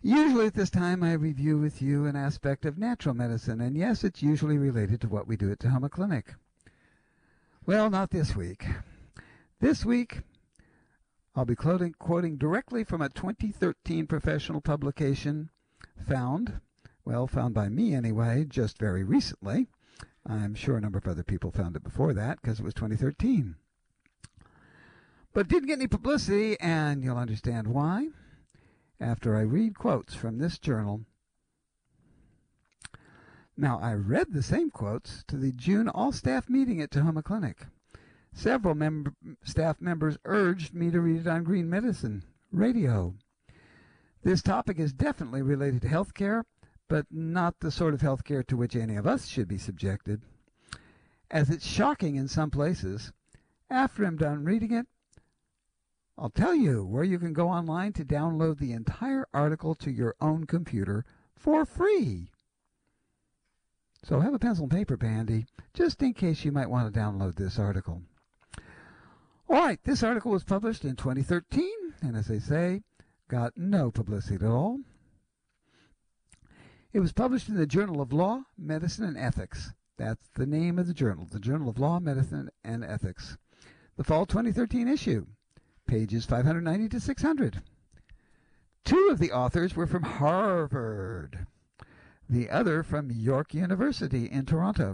Usually at this time I review with you an aspect of natural medicine, and yes, it's usually related to what we do at Tahoma Clinic. Well, not this week. This week, I'll be quoting directly from a 2013 professional publication found by me anyway, just very recently. I'm sure a number of other people found it before that because it was 2013. But it didn't get any publicity, and you'll understand why after I read quotes from this journal. Now, I read the same quotes to the June all-staff meeting at Tahoma Clinic. Several staff members urged me to read it on Green Medicine Radio. This topic is definitely related to healthcare, but not the sort of healthcare to which any of us should be subjected. As it's shocking in some places, after I'm done reading it, I'll tell you where you can go online to download the entire article to your own computer for free. So have a pencil and paper handy, just in case you might want to download this article. All right, this article was published in 2013, and as I say, got no publicity at all. It was published in the Journal of Law, Medicine, and Ethics. That's the name of the Journal of Law, Medicine, and Ethics. The fall 2013 issue, pages 590 to 600. Two of the authors were from Harvard, the other from York University in Toronto.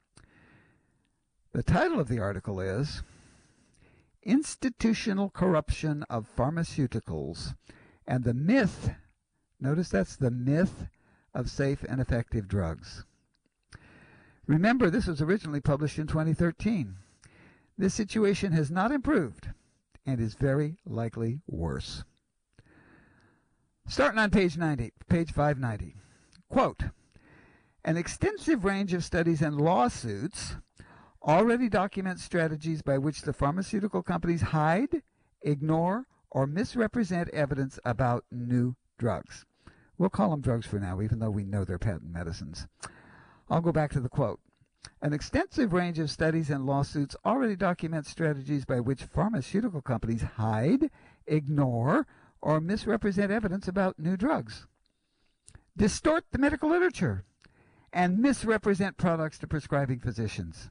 The title of the article is Institutional Corruption of Pharmaceuticals and the Myth, notice that's the myth, of safe and effective drugs. Remember, this was originally published in 2013. This situation has not improved and is very likely worse. Starting on page 590. Quote, an extensive range of studies and lawsuits already document strategies by which the pharmaceutical companies hide, ignore, or misrepresent evidence about new drugs. We'll call them drugs for now, even though we know they're patent medicines. I'll go back to the quote. An extensive range of studies and lawsuits already document strategies by which pharmaceutical companies hide, ignore, or misrepresent evidence about new drugs, distort the medical literature, and misrepresent products to prescribing physicians.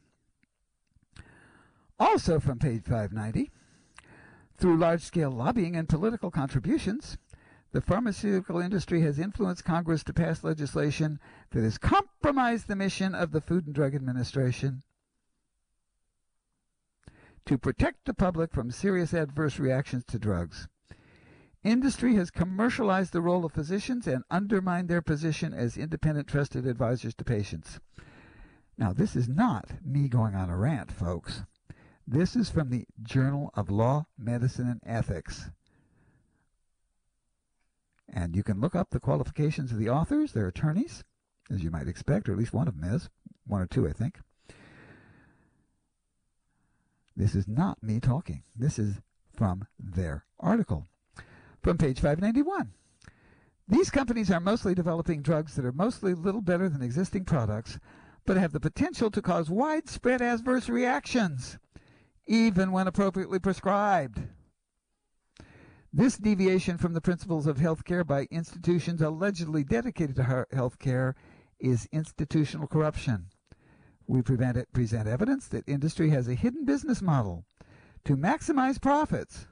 Also from page 590, through large-scale lobbying and political contributions, the pharmaceutical industry has influenced Congress to pass legislation that has compromised the mission of the Food and Drug Administration to protect the public from serious adverse reactions to drugs. Industry has commercialized the role of physicians and undermined their position as independent, trusted advisors to patients. Now, this is not me going on a rant, folks. This is from the Journal of Law, Medicine, and Ethics. And you can look up the qualifications of the authors. They're attorneys, as you might expect, or at least one of them is. One or two, I think. This is not me talking. This is from their article. From page 591. These companies are mostly developing drugs that are mostly little better than existing products, but have the potential to cause widespread adverse reactions, even when appropriately prescribed. This deviation from the principles of healthcare by institutions allegedly dedicated to healthcare is institutional corruption. We present evidence that industry has a hidden business model to maximize profits.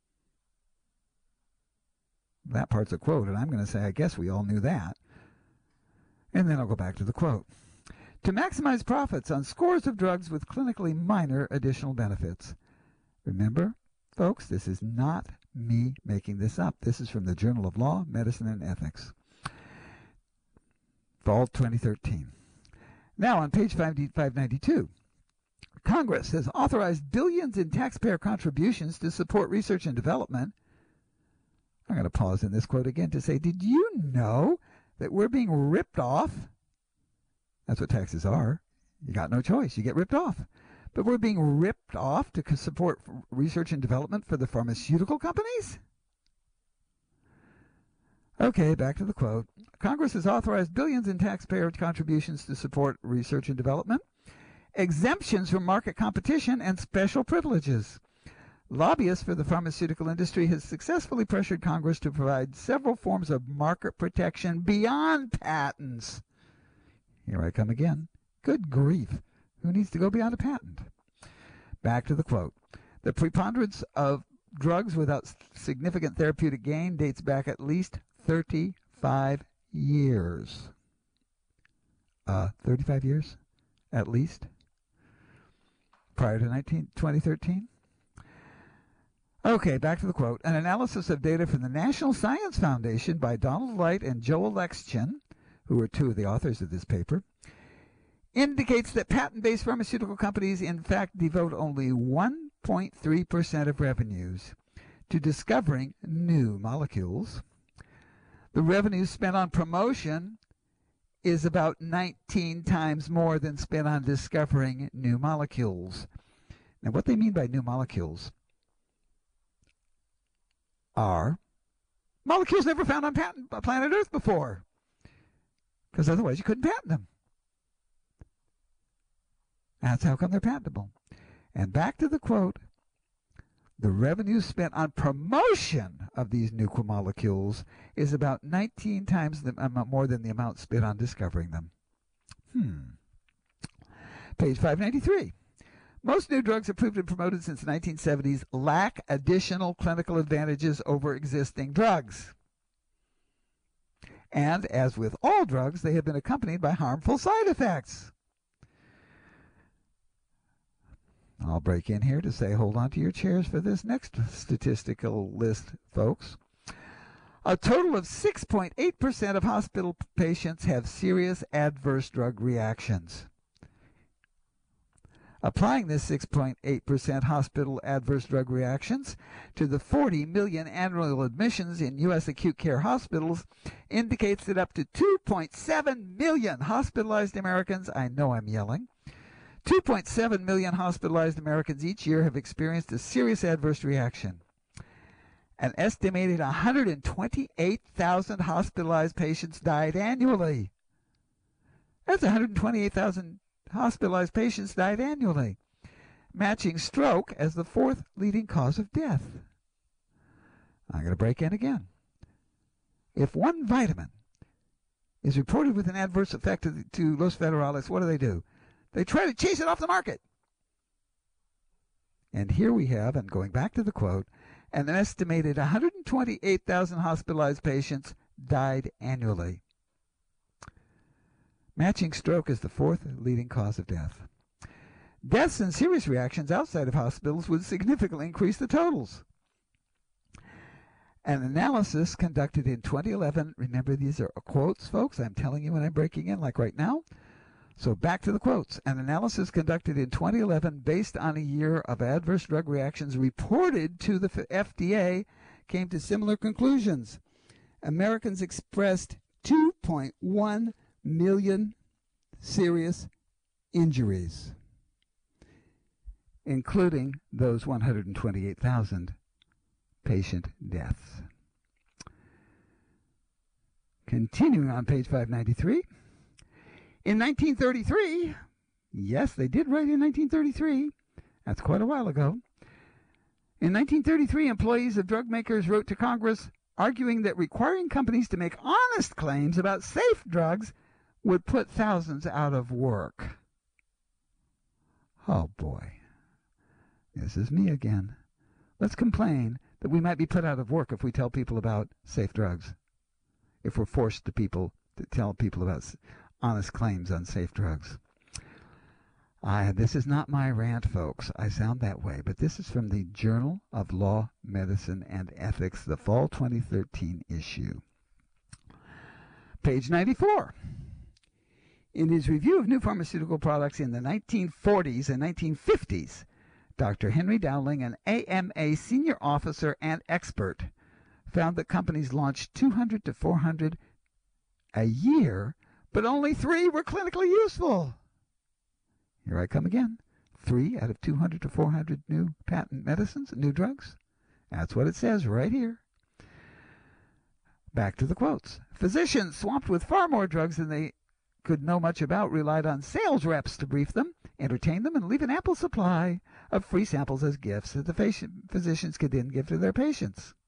That part's a quote, and I'm going to say, I guess we all knew that. And then I'll go back to the quote. To maximize profits on scores of drugs with clinically minor additional benefits. Remember, folks, this is not me making this up. This is from the Journal of Law, Medicine, and Ethics. Fall 2013. Now on page 592. Congress has authorized billions in taxpayer contributions to support research and development. I'm going to pause in this quote again to say, did you know that we're being ripped off? That's what taxes are. You got no choice. You get ripped off. But we're being ripped off to support research and development for the pharmaceutical companies? Okay, back to the quote. Congress has authorized billions in taxpayer contributions to support research and development, exemptions from market competition, and special privileges. Lobbyists for the pharmaceutical industry has successfully pressured Congress to provide several forms of market protection beyond patents. Here I come again. Good grief. Who needs to go beyond a patent? Back to the quote. The preponderance of drugs without significant therapeutic gain dates back at least 35 years. 35 years? At least? Prior to 2013? Okay, back to the quote. An analysis of data from the National Science Foundation by Donald Light and Joel Lexchen, who are two of the authors of this paper, indicates that patent-based pharmaceutical companies in fact devote only 1.3% of revenues to discovering new molecules. The revenue spent on promotion is about 19 times more than spent on discovering new molecules. Now, what they mean by new molecules are molecules never found on planet Earth before, because otherwise you couldn't patent them. That's how come they're patentable. And back to the quote, the revenue spent on promotion of these new molecules is about 19 times more than the amount spent on discovering them. Page 593. Most new drugs approved and promoted since the 1970s lack additional clinical advantages over existing drugs. And as with all drugs, they have been accompanied by harmful side effects. I'll break in here to say hold on to your chairs for this next statistical list, folks. A total of 6.8% of hospital patients have serious adverse drug reactions. Applying this 6.8% hospital adverse drug reactions to the 40 million annual admissions in U.S. acute care hospitals indicates that up to 2.7 million hospitalized Americans, I know I'm yelling, 2.7 million hospitalized Americans each year have experienced a serious adverse reaction. An estimated 128,000 hospitalized patients died annually. That's 128,000 hospitalized patients died annually, matching stroke as the fourth leading cause of death. I'm going to break in again. If one vitamin is reported with an adverse effect to Los Federales, what do? They try to chase it off the market. And here we have, and going back to the quote, an estimated 128,000 hospitalized patients died annually, matching stroke as the fourth leading cause of death. Deaths and serious reactions outside of hospitals would significantly increase the totals. An analysis conducted in 2011, remember these are quotes, folks, I'm telling you when I'm breaking in, like right now. So back to the quotes. An analysis conducted in 2011 based on a year of adverse drug reactions reported to the FDA came to similar conclusions. Americans expressed 2.1 million serious injuries, including those 128,000 patient deaths. Continuing on page 593. In 1933, yes, they did write in 1933. That's quite a while ago. In 1933, employees of drug makers wrote to Congress arguing that requiring companies to make honest claims about safe drugs would put thousands out of work. Oh, boy. This is me again. Let's complain that we might be put out of work if we tell people about safe drugs, if we're forced to tell people about honest claims on safe drugs. This is not my rant, folks. I sound that way, but this is from the Journal of Law, Medicine, and Ethics, the fall 2013 issue. Page 94. In his review of new pharmaceutical products in the 1940s and 1950s, Dr. Henry Dowling, an AMA senior officer and expert, found that companies launched 200 to 400 a year, but only 3 were clinically useful. Here I come again. 3 out of 200 to 400 new patent medicines, new drugs. That's what it says right here. Back to the quotes. Physicians, swamped with far more drugs than they could know much about, relied on sales reps to brief them entertain them, and leave an ample supply of free samples as gifts that the physicians could then give to their patients.